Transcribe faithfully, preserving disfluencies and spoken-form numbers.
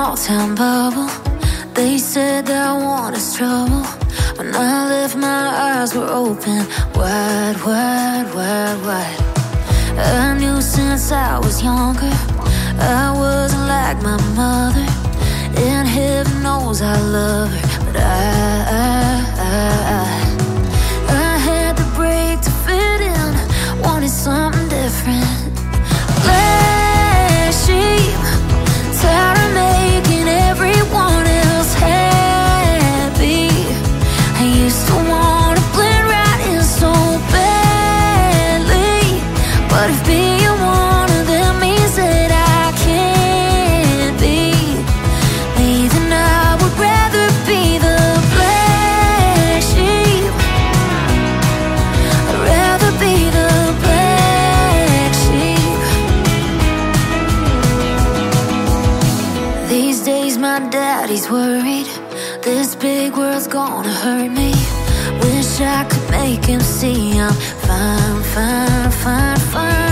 small town bubble. They said that I wanted trouble. When I left, my eyes were open wide, wide, wide, wide. I knew since I was younger I wasn't like my mother, and heaven knows I love her. But I, I, I, I had to break to fit in, wanted something different. Black sheep, tired of making everyone else happy. I used to wanna blend right in so badly, but if being one of them means that I can't be me, then I would rather be the black sheep. I'd rather be the black sheep. These days my daddy's worried, this big world's gonna hurt me. Wish I could make him see I'm fine, fine, fine, fine.